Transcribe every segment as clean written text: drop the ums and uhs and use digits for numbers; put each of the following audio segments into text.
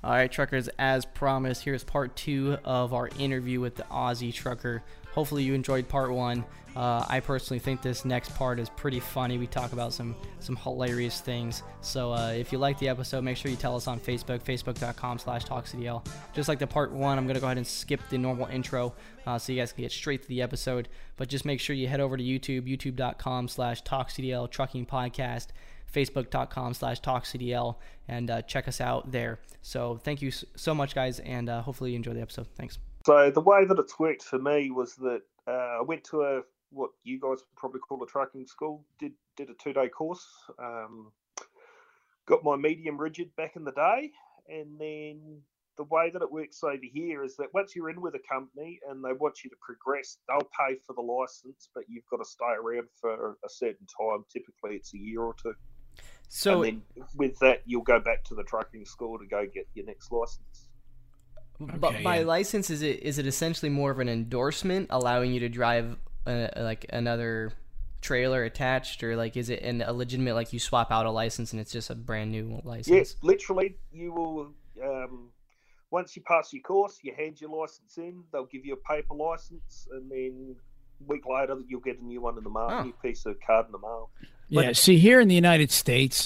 All right, truckers, as promised, here's part 2 of our interview with the Aussie trucker. Hopefully you enjoyed part 1. I personally think this next part is pretty funny. We talk about some hilarious things. So if you like the episode, make sure you tell us on Facebook, facebook.com/TalkCDL. Just like the part 1, I'm going to go ahead and skip the normal intro so you guys can get straight to the episode. But just make sure you head over to YouTube, youtube.com/TalkCDL Trucking Podcast, facebook.com/TalkCDL, and check us out there. So thank you so much, guys, and hopefully you enjoy the episode. Thanks. So the way that it's worked for me was that I went to what you guys would probably call a trucking school, did a 2-day course, got my medium rigid back in the day, and then the way that it works over here is that once you're in with a company and they want you to progress, they'll pay for the license, but you've got to stay around for a certain time. Typically it's a year or two. So and then with that, you'll go back to the trucking school to go get your next license. But by license, is it essentially more of an endorsement allowing you to drive like another trailer attached, or like is it a legitimate, like you swap out a license and it's just a brand new license? Yes, literally. You will once you pass your course, you hand your license in. They'll give you a paper license, and then a week later you'll get a new one in the mail, a new piece of card in the mail. Yeah. See, here in the United States,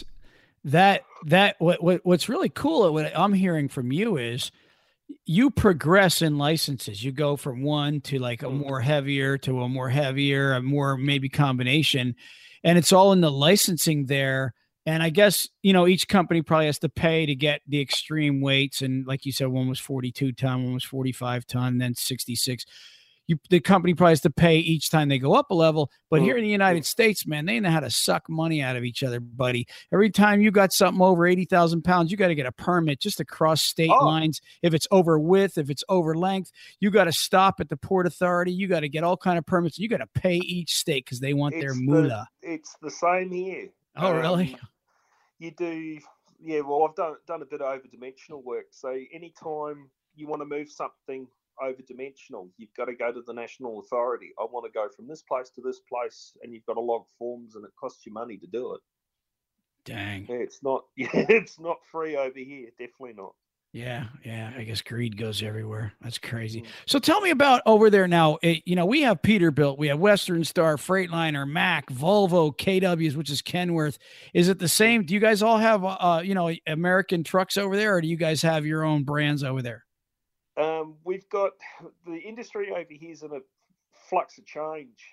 what's really cool, what I'm hearing from you is, you progress in licenses. You go from one to like a more heavier to a more heavier, a more maybe combination. And it's all in the licensing there. And I guess, each company probably has to pay to get the extreme weights. And like you said, one was 42 ton, one was 45 ton, then 66. The company probably has to pay each time they go up a level. But here in the United States, man, they know how to suck money out of each other, buddy. Every time you got something over 80,000 pounds, you got to get a permit just to cross state lines. If it's over width, if it's over length, you got to stop at the Port Authority. You got to get all kind of permits. You got to pay each state because they want their moolah. It's the same here. Oh, really? You do. Yeah, well, I've done a bit of over-dimensional work. So anytime you want to move something over-dimensional, you've got to go to the national authority. I want to go from this place to this place, and you've got to log forms, and it costs you money to do it. Dang. Yeah, it's not free over here. Definitely not. Yeah. I guess greed goes everywhere. That's crazy. So tell me about over there now. We have Peterbilt, we have Western Star, Freightliner, Mack, Volvo, KWs, which is Kenworth. Is it the same? Do you guys all have American trucks over there, or do you guys have your own brands over there? We've got the industry over here is in a flux of change.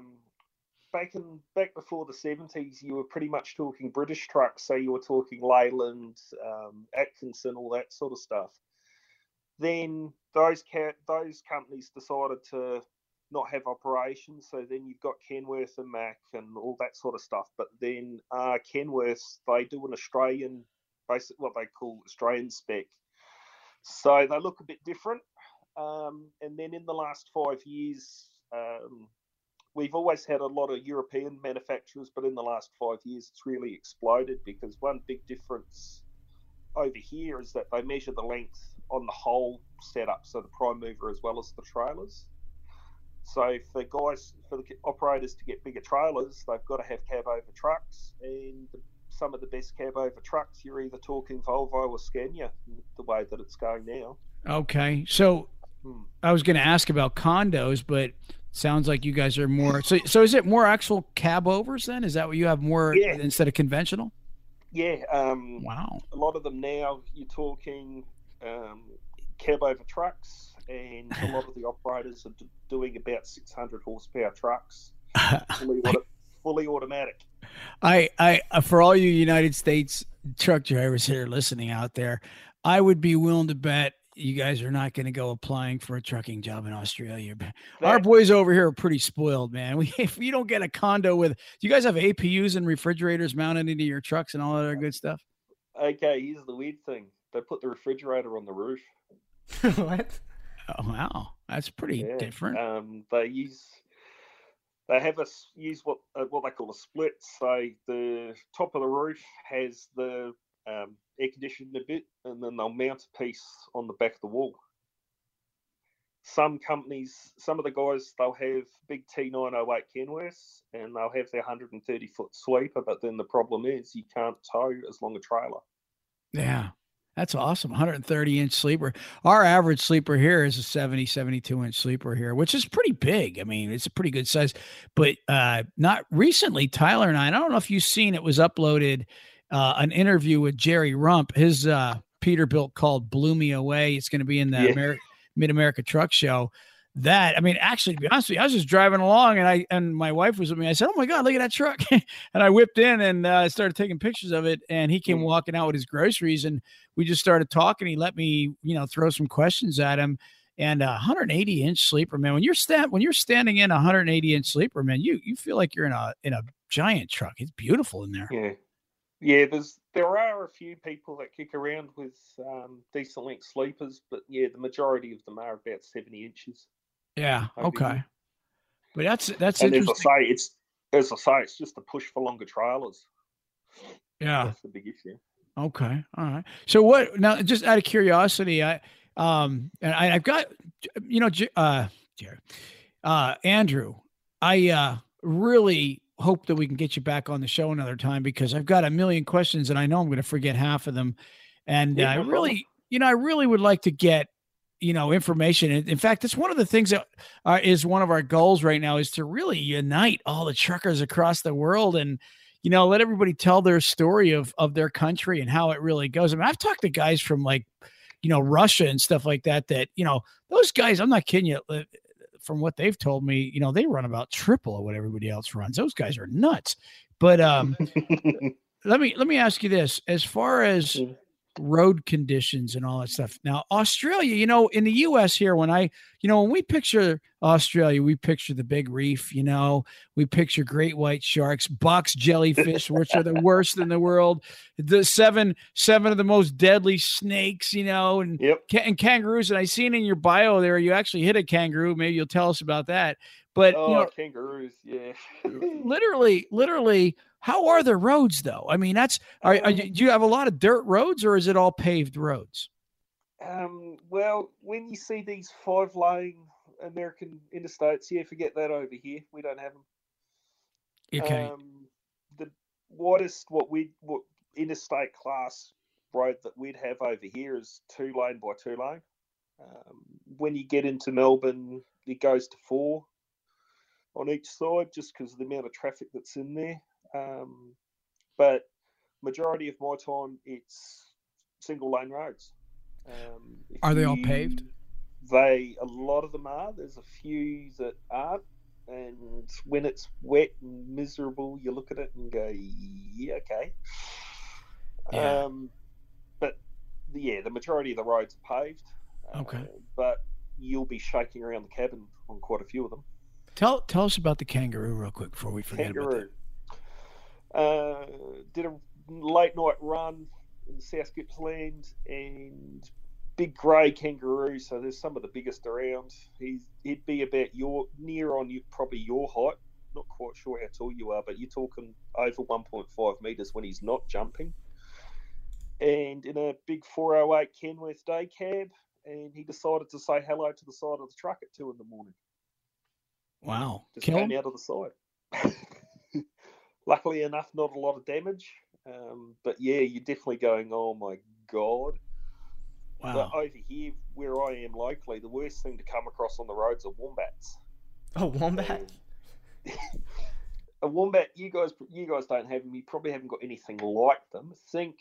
Back before the 70s, you were pretty much talking British trucks, so you were talking Leyland, Atkinson, all that sort of stuff. Then those companies decided to not have operations, so then you've got Kenworth and Mack and all that sort of stuff. But then Kenworth, they do an Australian, basically what they call Australian spec. So they look a bit different. And then in the last 5 years, we've always had a lot of European manufacturers, but in the last 5 years, it's really exploded because one big difference over here is that they measure the length on the whole setup, so the prime mover as well as the trailers. So for the operators to get bigger trailers, they've got to have cab over trucks, and some of the best cab over trucks, you're either talking Volvo or Scania, the way that it's going now. Okay, so I was going to ask about condos, but sounds like you guys are more. So is it more actual cab overs then? Is that what you have more instead of conventional? Yeah. Wow. A lot of them now, you're talking cab over trucks, and a lot of the operators are doing about 600 horsepower trucks, fully automatic. I for all you United States truck drivers that are listening out there, I would be willing to bet you guys are not going to go applying for a trucking job in Australia. Our boys over here are pretty spoiled, man. If you don't get a condo do you guys have APUs and refrigerators mounted into your trucks and all that other good stuff? Okay, here's the weird thing. They put the refrigerator on the roof. What? Oh, wow. That's pretty different. They have us use what they call a split. So the top of the roof has the air conditioned a bit, and then they'll mount a piece on the back of the wall. Some companies, some of the guys, they'll have big T908 Kenworths, and they'll have their 130-foot sweeper, but then the problem is you can't tow as long a trailer. Yeah. That's awesome. 130-inch sleeper. Our average sleeper here is a 70, 72-inch sleeper here, which is pretty big. I mean, it's a pretty good size. But not recently, Tyler and I don't know if you've seen, it was uploaded, an interview with Jerry Rump. His Peterbilt called Blew Me Away. It's going to be in the Mid-America Truck Show. That, I mean, actually, to be honest with you, I was just driving along and my wife was with me. I said, "Oh my God, look at that truck." And I whipped in and started taking pictures of it. And he came walking out with his groceries and we just started talking. He let me, throw some questions at him. And 180-inch sleeper, man, when you're standing in a 180-inch sleeper, man, you feel like you're in a giant truck. It's beautiful in there. Yeah. Yeah, there are a few people that kick around with decent length sleepers, but yeah, the majority of them are about 70 inches. Yeah. Okay. Here. But that's and interesting. As I say, it's just a push for longer trailers. Yeah, that's the big issue. Okay. All right. So what now? Just out of curiosity, and I've got, Andrew, I really hope that we can get you back on the show another time because I've got a million questions and I know I'm going to forget half of them. And I really would like to get, information. In fact, it's one of the things that is one of our goals right now is to really unite all the truckers across the world and, let everybody tell their story of their country and how it really goes. I mean, I've talked to guys from Russia and stuff like that, those guys, I'm not kidding you, from what they've told me, they run about triple of what everybody else runs. Those guys are nuts. But let me ask you this, as far as road conditions and all that stuff. Now, Australia, in the US here, when we picture Australia, we picture the big reef, we picture great white sharks, box jellyfish, which are the worst in the world, the seven of the most deadly snakes, and kangaroos. And I seen in your bio there, you actually hit a kangaroo. Maybe you'll tell us about that. But kangaroos, yeah. literally, how are the roads though? I mean, do you have a lot of dirt roads or is it all paved roads? Well, when you see these 5-lane American interstates, forget that over here. We don't have them. Okay. The widest what interstate class road that we'd have over here is 2-lane by 2-lane. When you get into Melbourne, it goes to 4 on each side just because of the amount of traffic that's in there. But majority of my time, it's single-lane roads. Are they all paved? A lot of them are. There's a few that aren't. And when it's wet and miserable, you look at it and go, yeah, okay. Yeah. But the majority of the roads are paved. Okay. But you'll be shaking around the cabin on quite a few of them. Tell us about the kangaroo real quick before we forget about that. Did a late night run in South Gippsland and big grey kangaroo, so there's some of the biggest around. He'd be about probably your height. Not quite sure how tall you are, but you're talking over 1.5 metres when he's not jumping. And in a big 408 Kenworth day cab, and he decided to say hello to the side of the truck at 2 a.m. Wow. Just came out of the side. Luckily enough, not a lot of damage. But you're definitely going, oh my God. Wow. But over here, where I am locally, the worst thing to come across on the roads are wombats. Oh, wombat? A wombat, you guys don't have them. You probably haven't got anything like them. Think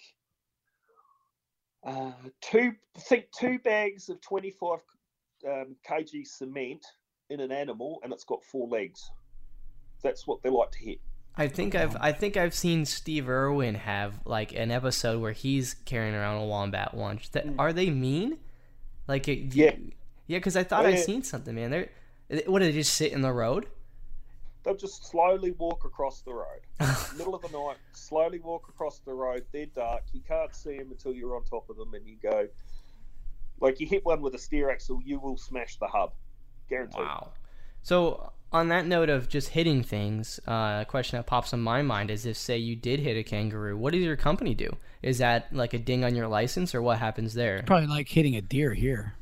2 bags of 25 kg cement in an animal, and it's got 4 legs. That's what they like to hit. I think I've seen Steve Irwin have like an episode where he's carrying around a wombat once. Are they mean? Yeah, because I thought I'd seen something, man. What do they just sit in the road? They'll just slowly walk across the road. Middle of the night, slowly walk across the road. They're dark. You can't see them until you're on top of them, and you go, you hit one with a steer axle, you will smash the hub. Guaranteed. Wow. So on that note of just hitting things, a question that pops in my mind is if, say, you did hit a kangaroo, what does your company do? Is that like a ding on your license, or what happens there? Probably like hitting a deer here.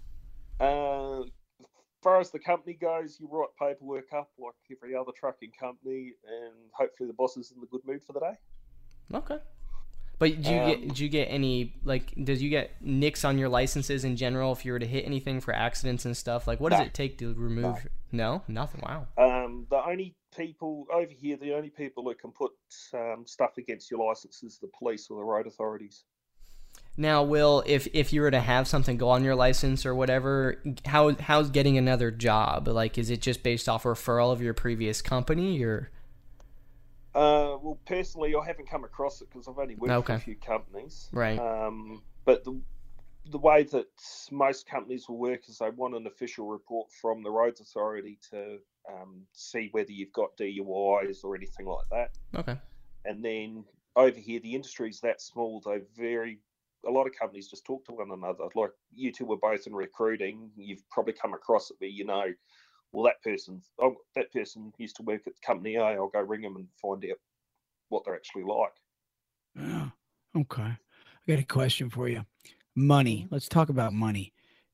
As far as the company goes, you write paperwork up like every other trucking company, and hopefully the boss is in the good mood for the day. Okay. But do you get any, like, does you get nicks on your licenses in general if you were to hit anything for accidents and stuff? Like, what does it take to remove? No, nothing. Wow. The only people over here, the only people that can put stuff against your license is the police or the road authorities. Now, Will, if you were to have something go on your license or whatever, how's getting another job? Like, is it just based off referral of your previous company, or? Well, personally, I haven't come across it because I've only worked for a few companies. Right. But the way that most companies will work is they want an official report from the roads authority to see whether you've got DUIs or anything like that. Okay. And then over here, the industry's that small. A lot of companies just talk to one another. Like you two were both in recruiting. You've probably come across it where well, that person used to work at company A. I'll go ring them and find out what they're actually like. Yeah. Okay. I got a question for you. Money. Let's talk about money.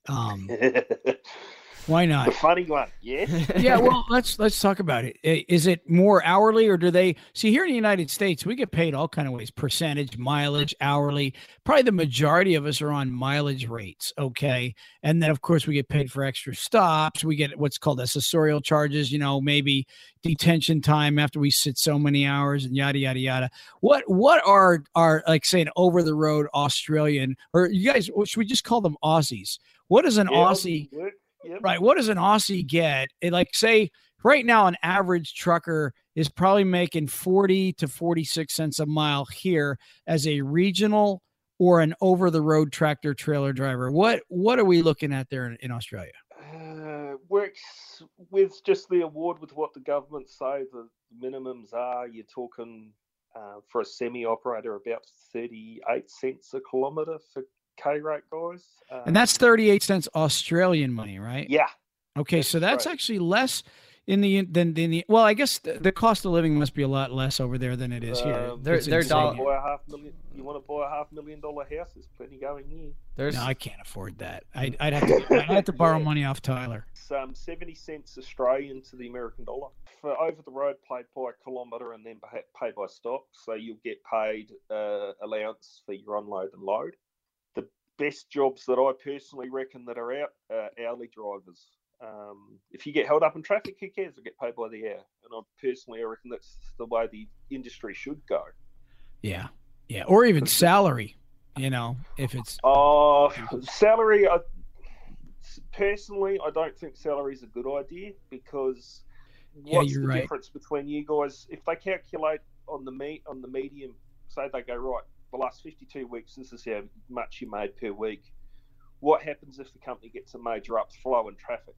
Why not? The funny one, yes. Yeah, well, let's talk about it. Is it more hourly, or do they see here in the United States, we get paid all kind of ways, percentage, mileage, hourly. Probably the majority of us are on mileage rates, okay? And then of course we get paid for extra stops. We get what's called accessorial charges, maybe detention time after we sit so many hours and yada yada yada. What are like say an over the road Australian, or you guys, should we just call them Aussies? What is an Aussie? Yep. Right. What does an Aussie get? Like say right now, an average trucker is probably making 40 to 46 cents a mile here as a regional or an over the road tractor trailer driver. What are we looking at there in Australia? Works with just the award with what the government say the minimums are. You're talking for a semi operator about 38 cents a kilometre for K rate guys, and that's 38 cents Australian money, right? Yeah. Okay, so that's actually less than the. Well, I guess the cost of living must be a lot less over there than it is here. They're dollar. You want to buy a $500,000 house? There's plenty going here. No, I can't afford that. I'd have to borrow money off Tyler. It's 70 cents Australian to the American dollar for over the road, paid by kilometre and then paid by stop. So you'll get paid allowance for your unload and load. Best jobs that I personally reckon that are out hourly drivers. If you get held up in traffic, who cares? They get paid by the hour. And I reckon that's the way the industry should go. Yeah. Or even salary, if it's... Salary, personally, I don't think salary is a good idea because what's the difference between you guys? If they calculate on the medium, say they go, right, the last 52 weeks, this is how much you made per week. What happens if the company gets a major upflow in traffic?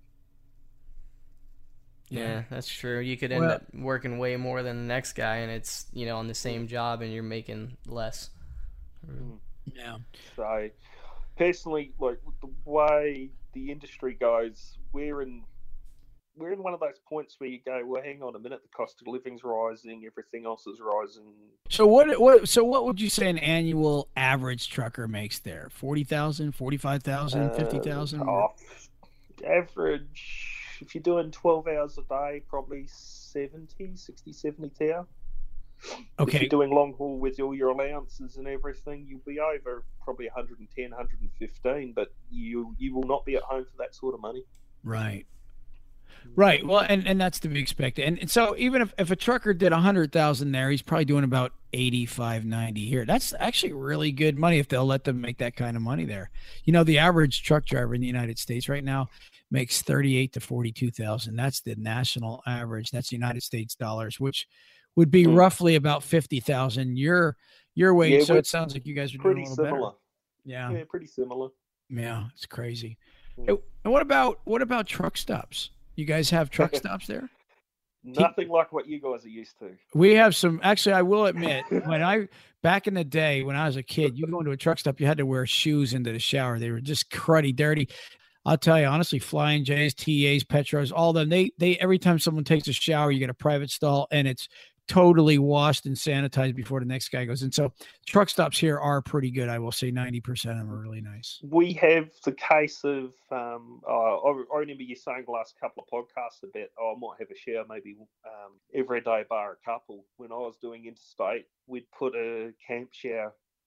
Yeah, that's true. You could end up working way more than the next guy, and it's on the same job, and you're making less. Yeah. So, personally, like the way the industry goes, we're in one of those points where you go, well, hang on a minute, the cost of living's rising, everything else is rising. So what would you say an annual average trucker makes there? 40,000, 45,000, 50,000? Average, if you're doing 12 hours a day, probably 60,000. Okay. If you're doing long haul with all your allowances and everything, you'll be over probably 110, 115, but you will not be at home for that sort of money. Right. Well, and that's to be expected. And so even if a trucker did 100,000 there, he's probably doing about 85, 90 here. That's actually really good money if they'll let them make that kind of money there. The average truck driver in the United States right now makes 38 to 42,000. That's the national average. That's United States dollars, which would be roughly about 50,000 your wage. Yeah, so it sounds like you guys are doing a little similar. Better. Yeah, pretty similar. Yeah, it's crazy. And what about truck stops? You guys have truck stops there? Nothing like what you guys are used to. We have some. Actually, I will admit, back in the day when I was a kid, you go into a truck stop, you had to wear shoes into the shower. They were just cruddy, dirty. I'll tell you honestly, Flying J's, TAs, Petros, all of them. They every time someone takes a shower, you get a private stall, and it's totally washed and sanitized before the next guy goes in. So truck stops here are pretty good. I will say 90% of them are really nice. We have the case of, I remember you saying the last couple of podcasts about, I might have a shower maybe every day bar a couple. When I was doing interstate, we'd put a camp shower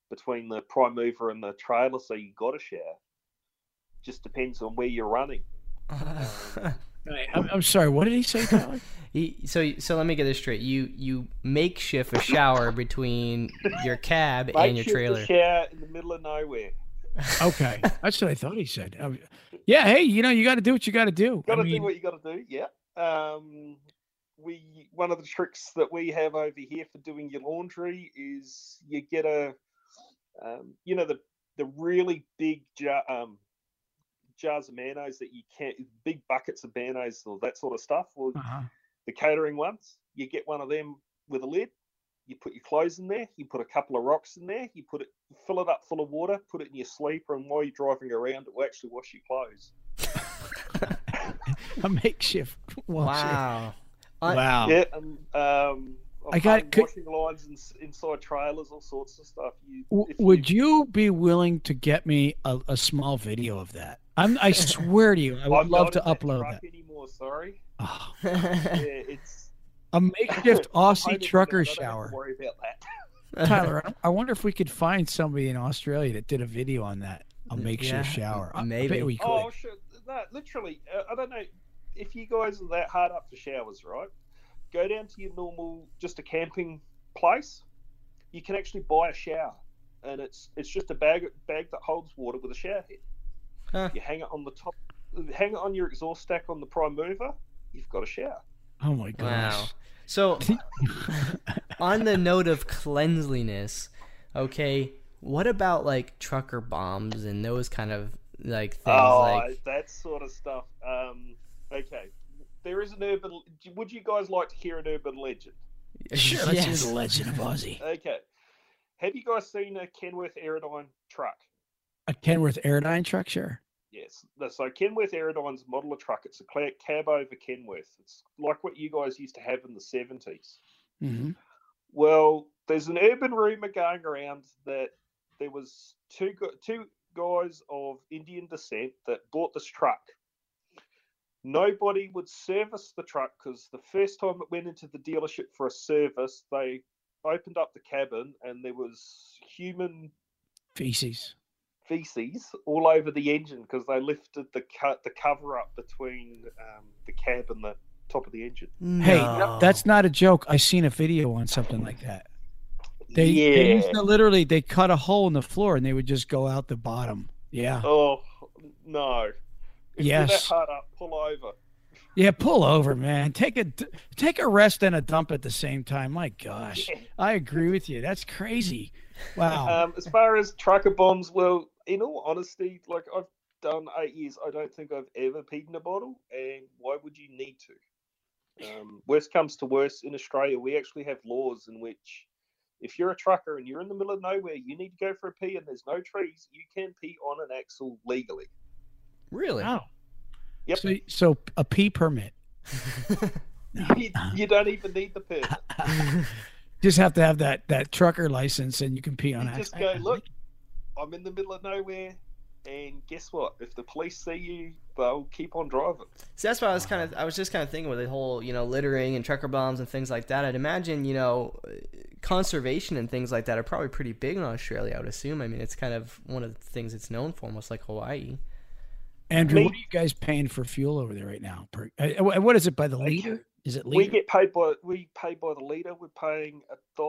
between the prime mover and the trailer, so you got a shower. Just depends on where you're running. I'm sorry. What did he say, Tyler? So let me get this straight. You makeshift a shower between your cab and your trailer. A shower in the middle of nowhere. Okay, that's what I thought he said. Yeah, hey, you got to do what you got to do. Got to do what you got to do. Yeah. One of the tricks that we have over here for doing your laundry is you get the really big jars of mayonnaise that you can't, big buckets of mayonnaise or that sort of stuff, or the catering ones. You get one of them with a lid. You put your clothes in there. You put a couple of rocks in there. You fill it up full of water. Put it in your sleeper, and while you're driving around, it will actually wash your clothes. A makeshift washer. Wow. Wow. Yeah. I got washing lines inside trailers, all sorts of stuff. Would you be willing to get me a small video of that? I swear to you, I would love to upload that. Anymore, sorry. Oh. Yeah, it's a makeshift Aussie trucker shower. Don't worry about that. Tyler, I wonder if we could find somebody in Australia that did a video on that. A makeshift shower. Maybe. I bet we could. Oh, sure. No, literally. I don't know if you guys are that hard up for showers, right? Go down to your normal, just a camping place. You can actually buy a shower, and it's just a bag that holds water with a shower head. Huh. You hang it on the top, hang it on your exhaust stack on the prime mover. You've got a shower. Oh my gosh! Wow. So, on the note of cleanliness, okay, what about like trucker bombs and those kind of like things? That sort of stuff. Okay. There is an urban. Would you guys like to hear an urban legend? Sure, let's hear the legend of Aussie. Okay. Have you guys seen a Kenworth Aerodyne truck? A Kenworth Aerodyne truck, sure. Yes. So Kenworth Aerodyne's model of truck. It's a cab over Kenworth. It's like what you guys used to have in the 70s. Mm-hmm. Well, there's an urban rumor going around that there was two guys of Indian descent that bought this truck. Nobody would service the truck because the first time it went into the dealership for a service, they opened up the cabin and there was human feces all over the engine because they lifted the cover up between the cab and the top of the engine. No. Hey, that's not a joke. I seen a video on something like that. They used to literally, they cut a hole in the floor and they would just go out the bottom. Yeah. Oh, no. If yes. you're that hard up, pull over. Yeah, pull over, man. Take a rest and a dump at the same time. My gosh. Yeah. I agree with you. That's crazy. Wow. As far as trucker bombs, well, in all honesty, like I've done 8 years, I don't think I've ever peed in a bottle, and why would you need to? Worst comes to worst, in Australia, we actually have laws in which if you're a trucker and you're in the middle of nowhere, you need to go for a pee and there's no trees, you can pee on an axle legally. Really? Oh. Yep. So a pee permit. You don't even need the permit. Just have to have that trucker license and you can pee on it. Just go, look, I'm in the middle of nowhere, and guess what? If the police see you, they'll keep on driving. See, that's what I was just kind of thinking with the whole, littering and trucker bombs and things like that. I'd imagine, conservation and things like that are probably pretty big in Australia, I would assume. I mean, it's kind of one of the things it's known for, almost like Hawaii. Andrew, what are you guys paying for fuel over there right now? What is it by the liter? Is it liter? We pay by the liter. We're paying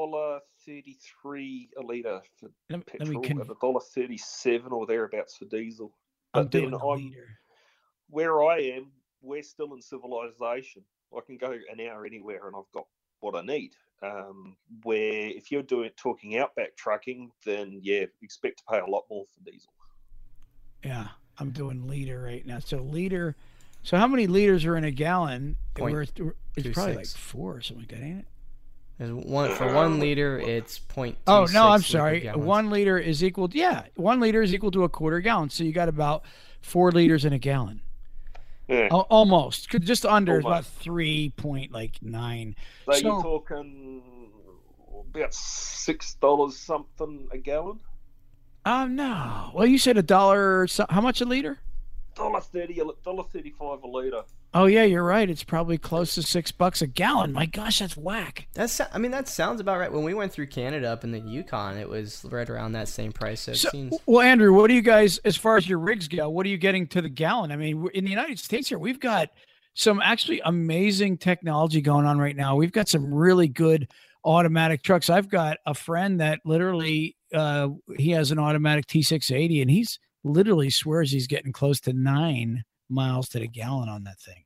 $1.33 a liter for petrol and $1.37 or thereabouts for diesel. But then where I am, we're still in civilization. I can go an hour anywhere and I've got what I need. Where if you're talking outback trucking, then yeah, expect to pay a lot more for diesel. Yeah. I'm doing liter right now. So how many liters are in a gallon? It's probably like 4 or something like that, ain't it? For 1 liter, it's 0.26. Oh no, I'm sorry. 1 liter is equal. 1 liter is equal to a quarter gallon. So you got about 4 liters in a gallon. Yeah. Almost. Just under. It's about 3.9. So you're talking about $6 something a gallon. No. Well, you said $1. How much a liter? $1.30, $1.35 a liter. Oh yeah, you're right. It's probably close to $6 a gallon. My gosh, that's whack. That sounds about right. When we went through Canada up in the Yukon, it was right around that same price. So it seems. Well, Andrew, what do you guys, as far as your rigs go, what are you getting to the gallon? I mean, in the United States here, we've got some actually amazing technology going on right now. We've got some really good automatic trucks. I've got a friend that literally, he has an automatic T680, and he's literally swears he's getting close to 9 miles to the gallon on that thing.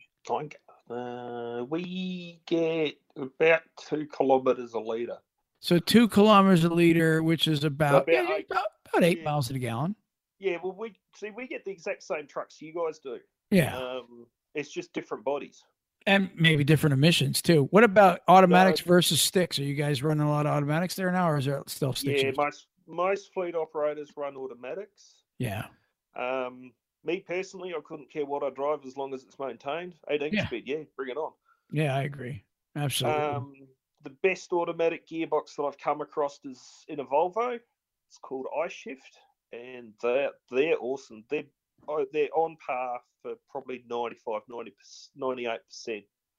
We get about 2 kilometers a liter. So 2 kilometers a liter, which is about 8 miles to the gallon. Yeah, well, we get the exact same trucks you guys do. Yeah. It's just different bodies. And maybe different emissions too. What about automatics versus sticks? Are you guys running a lot of automatics there now, or is there still sticks? Yeah, most fleet operators run automatics. Yeah. Me personally, I couldn't care what I drive as long as it's maintained. 18 speed, bring it on. Yeah, I agree. Absolutely. The best automatic gearbox that I've come across is in a Volvo. It's called iShift, and they're awesome. They're on par for probably 98%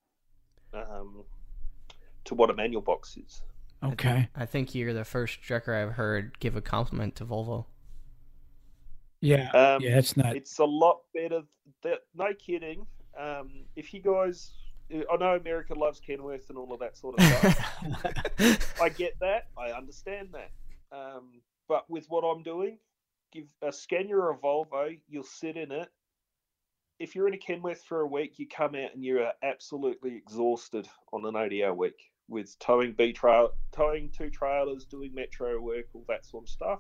to what a manual box is. Okay. I think you're the first trucker I've heard give a compliment to Volvo. Yeah. It's not. It's a lot better. No kidding. If you guys, I know America loves Kenworth and all of that sort of stuff. I get that. I understand that. But with what I'm doing, give a Scania or a Volvo, you'll sit in it. If you're in a Kenworth for a week, you come out and you are absolutely exhausted on an 80-hour week with towing 2 trailers, doing metro work, all that sort of stuff.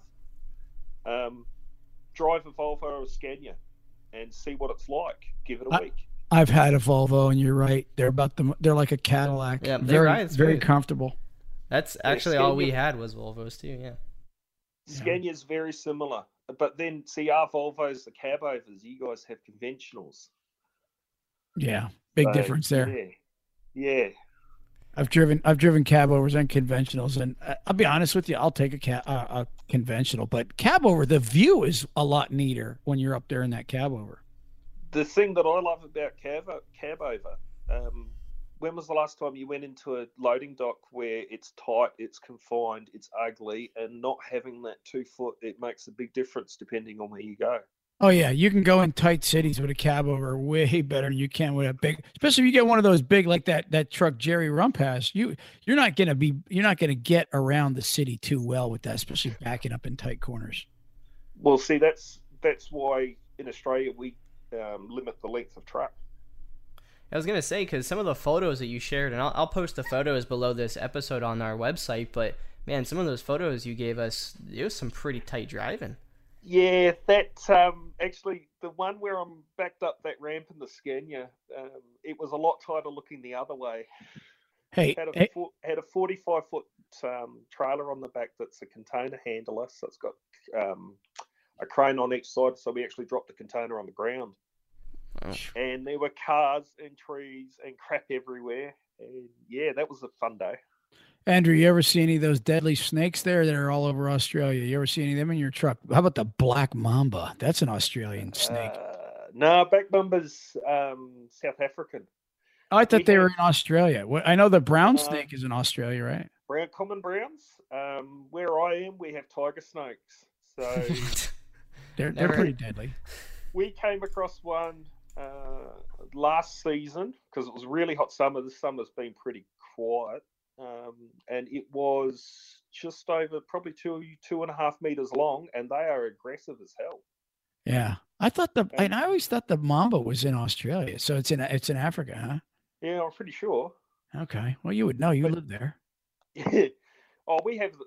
Drive a Volvo or a Scania and see what it's like. Give it a week. I've had a Volvo, and you're right. They're like a Cadillac. Yeah, very comfortable. That's actually all we had was Volvos too. Yeah. Scania's very similar, but then see our Volvos, the cab overs. You guys have conventionals. Yeah, big difference there. Yeah. I've driven cab overs and conventionals, and I'll be honest with you, I'll take a conventional, but cab over, the view is a lot neater when you're up there in that cab over. The thing that I love about cab over, when was the last time you went into a loading dock where it's tight, it's confined, it's ugly, and not having that 2 foot, it makes a big difference depending on where you go. Oh yeah, you can go in tight cities with a cab over way better than you can with a big. Especially if you get one of those big like that truck Jerry Rump has. You're not gonna get around the city too well with that, especially backing up in tight corners. Well, see, that's why in Australia we limit the length of truck. I was gonna say, because some of the photos that you shared, and I'll post the photos below this episode on our website. But man, some of those photos you gave us, it was some pretty tight driving. Yeah, that actually the one where I'm backed up that ramp in the Scania, it was a lot tighter looking the other way. Had a 45-foot trailer on the back that's a container handler, so it's got a crane on each side, so we actually dropped the container on the ground. Oh. And there were cars and trees and crap everywhere, and yeah, that was a fun day. Andrew, you ever see any of those deadly snakes there that are all over Australia? You ever see any of them in your truck? How about the black mamba? That's an Australian snake. No, black mamba's South African. Oh, I thought they were in Australia. I know the brown snake is in Australia, right? Common browns. Where I am, we have tiger snakes. So they're pretty deadly. We came across one last season because it was really hot summer. This summer's been pretty quiet. And it was just over probably 2.5 meters long, and they are aggressive as hell. Yeah, I always thought the mamba was in Australia, so it's in Africa, huh? Yeah, I'm pretty sure. Okay, well, you would know. You live there. Yeah. Oh, we have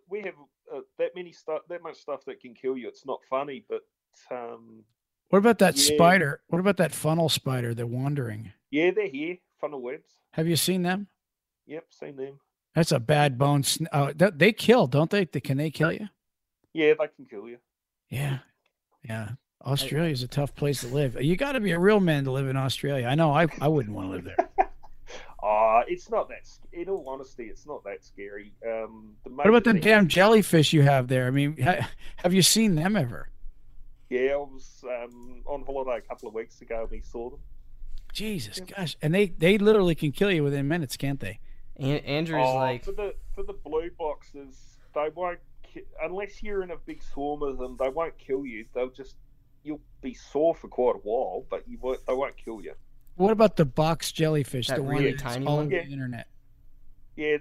that much stuff that can kill you. It's not funny, but what about that spider? What about that funnel spider? They're wandering. Yeah, they're here. Funnel webs. Have you seen them? Yep, seen them. That's a bad bone. They kill, don't they? Can they kill you? Yeah, they can kill you. Yeah. Australia is a tough place to live. You got to be a real man to live in Australia. I know. I wouldn't want to live there. It's not that. In all honesty, it's not that scary. What about the damn jellyfish you have there? I mean, have you seen them ever? Yeah, I was on holiday a couple of weeks ago and we saw them. Jesus, gosh, and they literally can kill you within minutes, can't they? Andrew's like, for the blue boxes, they won't unless you're in a big swarm of them. They won't kill you. You'll be sore for quite a while, but they won't kill you. What about the box jellyfish? That the one really that's tiny all one? over the internet. Yeah,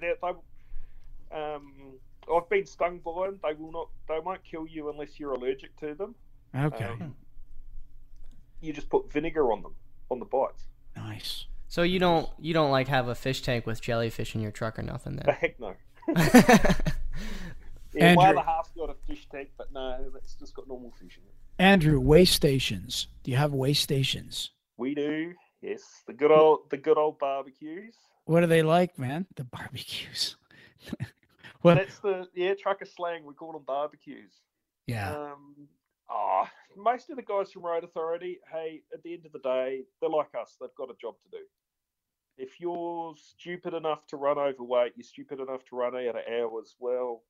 I've been stung by them. They won't kill you unless you're allergic to them. Okay. You just put vinegar on them, on the bites. Nice. so you don't like have a fish tank with jellyfish in your truck or nothing The then? heck no. Andrew- my other half's got a fish tank, but no, that's just got normal fish in it. Andrew, weigh stations. Do you have weigh stations? We do, yes. The good old barbecues. What are they like, man? The barbecues. What? That's the trucker slang. We call them barbecues. Yeah. Most of the guys from Road Authority, hey, at the end of the day, they're like us. They've got a job to do. If you're stupid enough to run overweight, you're stupid enough to run out of hours, well,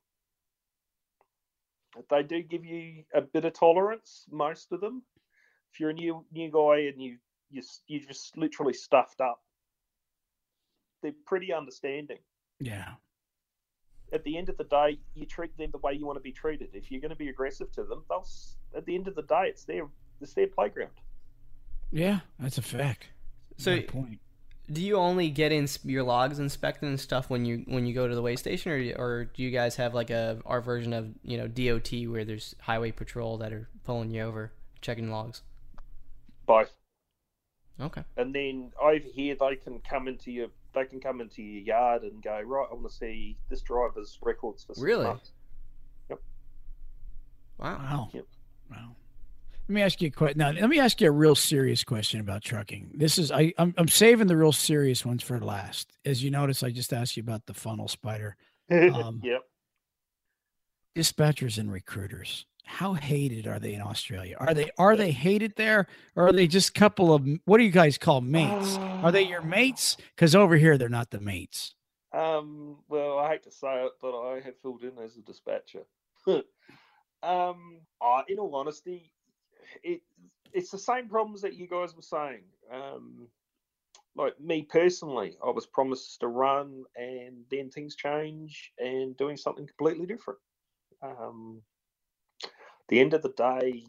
they do give you a bit of tolerance, most of them. If you're a new guy and you're just literally stuffed up, they're pretty understanding. Yeah. At the end of the day, you treat them the way you want to be treated. If you're going to be aggressive to them, at the end of the day, it's their playground. Yeah, that's a fact. So, Good point. do you only get in your logs inspected and stuff when you go to the weigh station, or do you guys have like our version of DOT where there's highway patrol that are pulling you over, checking logs? Both. Okay. And then over here, they can come into your yard and go, right, I want to see this driver's records for 6 Really? months. Yep. Wow. Yep. Wow. Let me ask you a question. Now, let me ask you a real serious question about trucking. This is I'm saving the real serious ones for last. As you notice, I just asked you about the funnel spider. Yep. Dispatchers and recruiters. How hated are they in Australia? Are they hated there, or are they just a couple of, what do you guys call mates? Are they your mates? Because over here they're not the mates. Well, I hate to say it, but I have filled in as a dispatcher. In all honesty, it's the same problems that you guys were saying. Like me personally, I was promised a run, and then things change, and doing something completely different. The end of the day,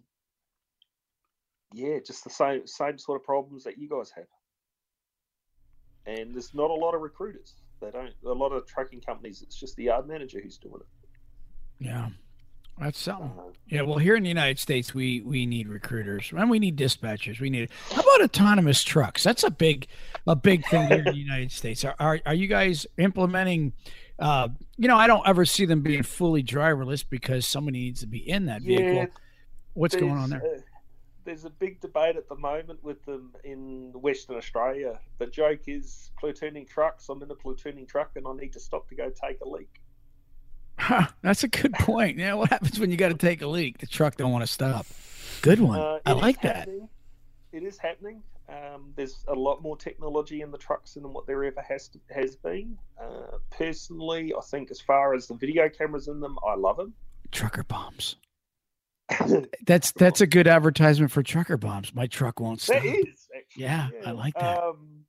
yeah, just the same sort of problems that you guys have. And there's not a lot of recruiters. A lot of trucking companies, it's just the yard manager who's doing it. Yeah. That's something. Yeah, well, here in the United States, we need recruiters and we need dispatchers. How about autonomous trucks? That's a big thing here in the United States. Are you guys implementing? I don't ever see them being fully driverless because somebody needs to be in that vehicle. Yeah, What's going on there? There's a big debate at the moment with them in Western Australia. The joke is platooning trucks. I'm in a platooning truck and I need to stop to go take a leak. Huh, that's a good point. Yeah, what happens when you got to take a leak? The truck don't want to stop. Good one. I like that. It is happening. There's a lot more technology in the trucks than what there ever has been. Personally, I think as far as the video cameras in them, I love them. Trucker bombs. That's a good advertisement for trucker bombs. My truck won't stop. That is, actually. Yeah, I like that.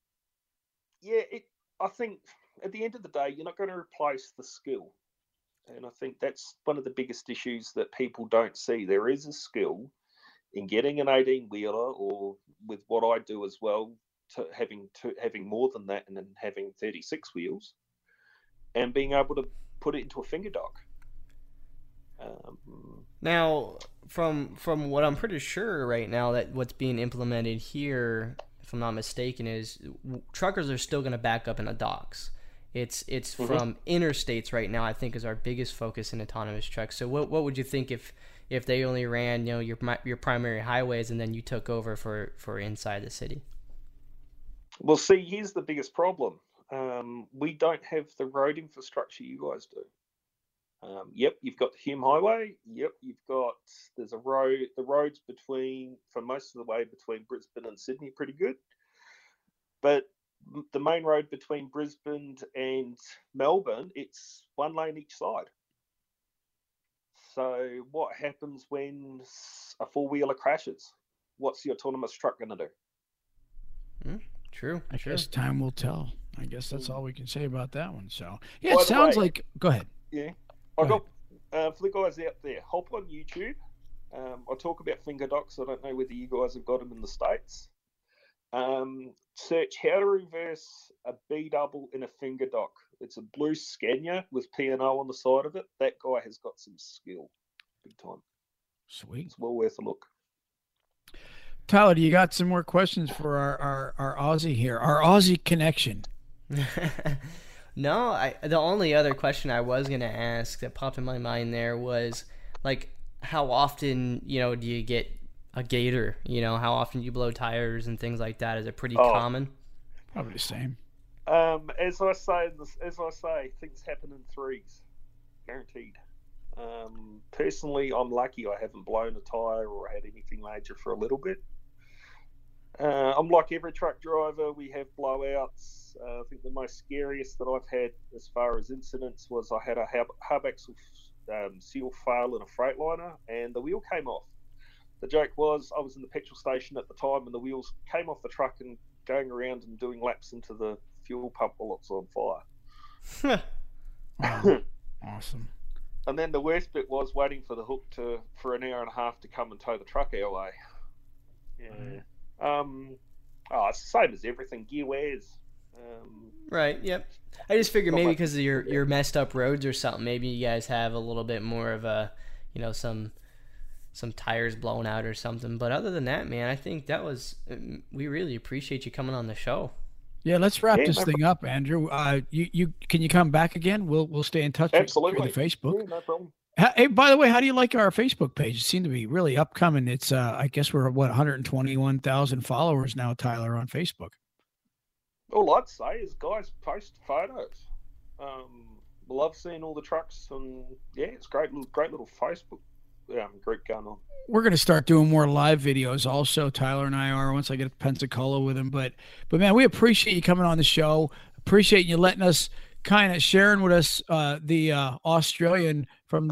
I think at the end of the day, you're not going to replace the skill. And I think that's one of the biggest issues that people don't see. There is a skill in getting an 18-wheeler, or with what I do as well, to having more than that and then having 36 wheels, and being able to put it into a finger dock. Now, from what I'm pretty sure right now, that what's being implemented here, if I'm not mistaken, is truckers are still going to back up in the docks. It's from interstates right now, I think, is our biggest focus in autonomous trucks. So what would you think if they only ran your primary highways and then you took over for inside the city? Well, see, here's the biggest problem. We don't have the road infrastructure you guys do. Yep, you've got the Hume Highway. Yep, there's a road. The roads for most of the way between Brisbane and Sydney are pretty good. But the main road between Brisbane and Melbourne, it's one lane each side. So what happens when a four-wheeler crashes? What's the autonomous truck going to do? True. I guess time will tell. I guess that's all we can say about that one. So yeah, By it the sounds way- like. Go ahead. Yeah, Go I got for the guys out there. Hop on YouTube. I talk about finger docks. I don't know whether you guys have got them in the States. Search how to reverse a B double in a finger dock. It's a blue Scania with P&O on the side of it. That guy has got some skill, big time. Sweet. It's well worth a look. Tyler, do you got some more questions for our Aussie here? Our Aussie connection. No, the only other question I was gonna ask that popped in my mind there was like, how often do you get a gator? How often you blow tires and things like that? Is it pretty common? Probably the same. As I say, things happen in threes, guaranteed. Personally, I'm lucky I haven't blown a tire or had anything major for a little bit. I'm like every truck driver. We have blowouts. I think the most scariest that I've had as far as incidents was I had a hub axle seal fail in a Freightliner and the wheel came off. The joke was I was in the petrol station at the time and the wheels came off the truck and going around and doing laps into the fuel pump while it's on fire. Awesome. And then the worst bit was waiting for the hook for an hour and a half to come and tow the truck our way. Yeah. It's the same as everything. Gear wears. Right. Yep. I just figured maybe because of your messed up roads or something, maybe you guys have a little bit more of a, some tires blown out or something. But other than that, man, I think that was. We really appreciate you coming on the show. Yeah, let's wrap this thing up, Andrew. You can you come back again? We'll stay in touch. Absolutely. Through the Facebook. Yeah, no problem. Hey, by the way, how do you like our Facebook page? It seemed to be really upcoming. It's I guess we're 121,000 followers now, Tyler, on Facebook. All I'd say is guys post photos. Love seeing all the trucks and yeah, it's great little Facebook group going on. We're going to start doing more live videos also. Tyler and I are once I get to Pensacola with him. But man, we appreciate you coming on the show. Appreciate you letting us kind of sharing with us the Australian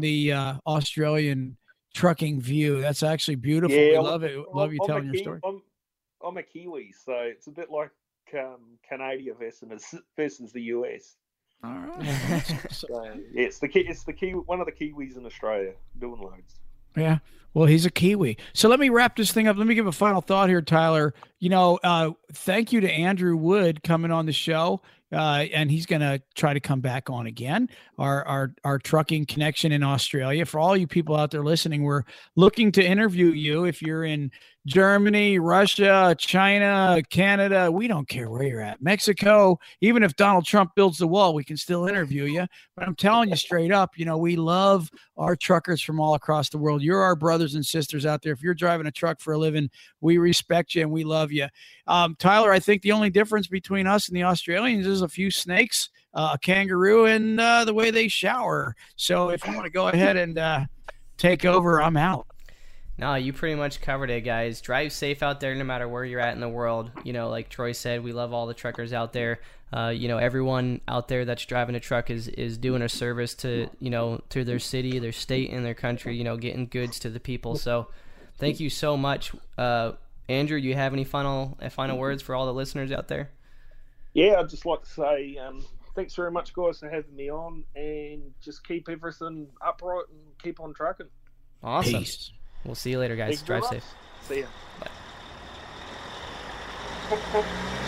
trucking view. That's actually beautiful. Yeah, we love it. Love you telling your story. I'm a Kiwi, so it's a bit like Canada versus the US. All right. So, yeah, it's the Kiwi, one of the Kiwis in Australia doing loads. Yeah. Well, he's a Kiwi. So let me wrap this thing up. Let me give a final thought here, Tyler. Thank you to Andrew Wood coming on the show. And he's going to try to come back on again. Our trucking connection in Australia. For all you people out there listening, we're looking to interview you. If you're in Germany, Russia, China, Canada, we don't care where you're at. Mexico, even if Donald Trump builds the wall, we can still interview you. But I'm telling you straight up, we love our truckers from all across the world. You're our brothers and sisters out there. If you're driving a truck for a living, we respect you and we love you. Tyler, I think the only difference between us and the Australians is a few snakes, a kangaroo, and the way they shower. So if you want to go ahead and take over, I'm out. No, you pretty much covered it, guys. Drive safe out there no matter where you're at in the world. Like Troy said, we love all the truckers out there. Everyone out there that's driving a truck is doing a service to their city, their state, and their country, getting goods to the people. So thank you so much. Andrew, do you have any final words for all the listeners out there? Yeah, I'd just like to say thanks very much, guys, for having me on, and just keep everything upright and keep on trucking. Awesome. Peace. We'll see you later, guys. Drive safe. See ya. Bye.